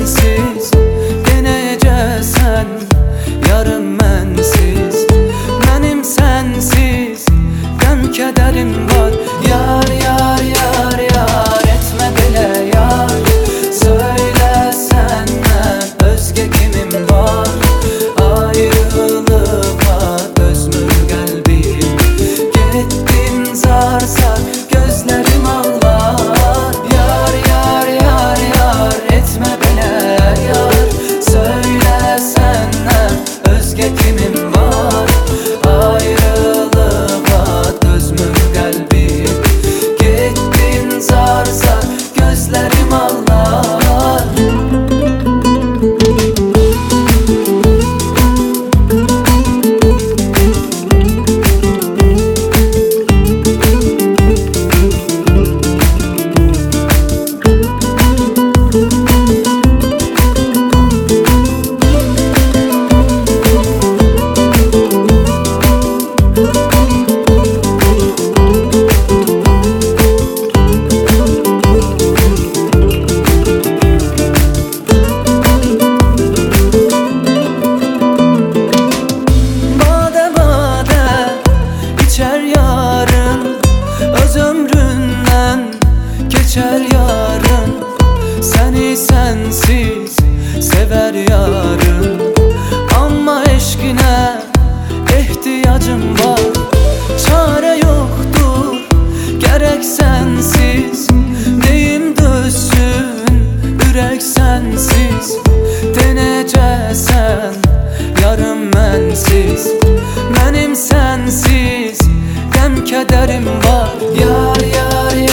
sensiz, deneyeceksen yarım mənsiz. Mənim sensiz qəm kədərim var. Yar, yar, yar, yar, etmə belə yar. Söylə səndən özgə kimim var? Ayrılığa dözmür qəlbim. Getdin zar zar, gözlərim ağlar. Yar, yar, yar, yar, etmə belə yar. Söylə səndən özgə kimim var? Ayrılığa dözmür qəlbim. Getdin zar zar, gözlərim ağlar. Geçer yarın, seni sensiz sever yarın. Ama eşkine ihtiyacım var. Çare yoktur gerek sensiz. Neyim dözsün ürek sensiz. Deneyeceksen yarım mənsiz. Mənim sensiz qəm kədərim var. Yar, yar, yar,